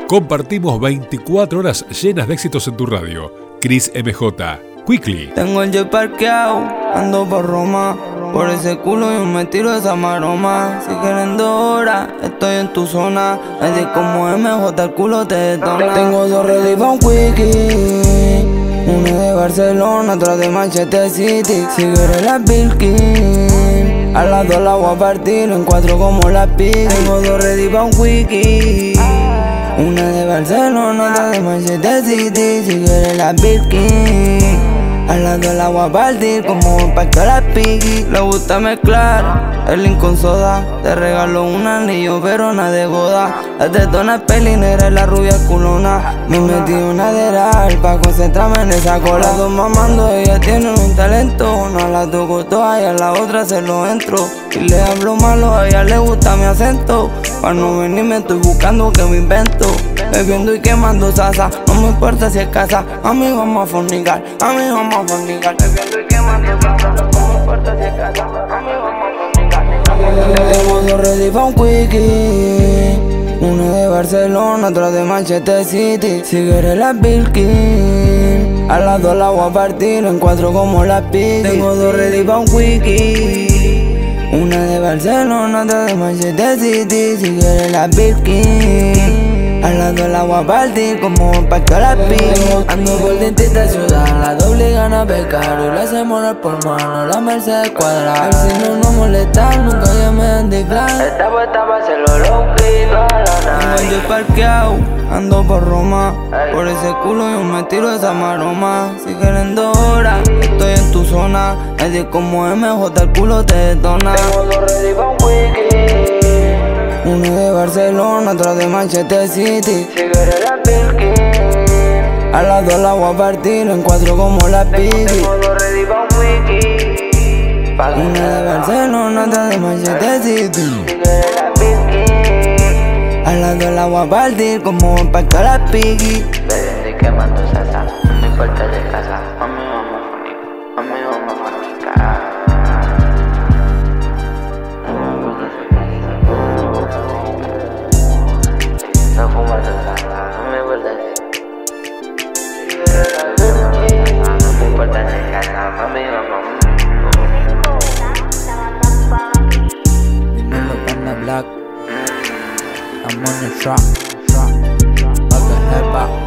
Compartimos 24 horas llenas de éxitos en tu radio. Cris MJ, Quickly. Tengo el jet parqueado, ando por Roma. Por ese culo yo me tiro esa maroma. Si quieren 2 horas, estoy en tu zona. Nadie como MJ, el culo te detona. Tengo 2 ready pa' un quickie. Uno de Barcelona, otro de Manchester City. Si quieres la Birkin, a las 2 la voy a partir en 4 como la Piggy. Tengo 2 ready pa' un quickie. Una de Barcelona, otra de Manchester City. Si quieres la Birkin, a las 2 la voy a partir como un pacto a la Piggy. Le gusta mezclar el Link con soda. Te regalo un anillo pero nada de boda. La tetona es peli negra y la rubia es culona. Me metí una deral pa' concentrarme en esa cola. Las 2 mamando, ellas tienen un talento. Una la toco toda y a la otra se lo entro. Y le hablo malo, a ella le gusta mi acento. Pa' no venir me estoy buscando que me invento. Bebiendo y quemando salsa, no me importa si es casa. A mí vamos a fornicar, a mí vamos a fornicar. Bebiendo y quemando salsa, no me importa si es casa. A mí vamos a fornicar. Tengo 2 ready pa' un quickie. Uno de Barcelona, otro de Manchester City. Si quieres la Birkin, a las 2 la voy a partir en 4 como la Piggy. Tengo 2 ready pa' un quickie. Una de Barcelona, otra de Manchester City. Si quieres la Birkin, a las 2 la voy a partir como un pacto a la Piggy. Ando por distintas ciudades, la doble gana pecar. Y lo hacemos por mano, la Mercedes cuadrada. Si no nos molestan, nunca llamen de clan. Esta puesta pa' hacerlo loquito a la nave. Tengo yo parqueado, ando por Roma. Por ese culo yo me tiro esa maroma. Si quieren 2 horas, estoy en tu zona. Nadie como MJ, el culo te detona. Tengo 2 ready pa' un quickie. Uno de Barcelona, otro de Manchester City. Si quieres la Birkin, a las 2 la voy a partir en 4 como la Piggy. Tengo 2 ready pa' un quickie. Una de Barcelona, otra de Manchester City. Si quieres la Birkin, a las 2 la voy a partir como un pacto a la Piggy. Bebiendo y quemando salsa, no me importa de casa. A mí vamos a fornicar, a mí vamos a fornicar. No fumas de salsa, no me importa no me importa de casa, mami, vamos. Dímelo Panda Black, I'm on the track, like a hip hop.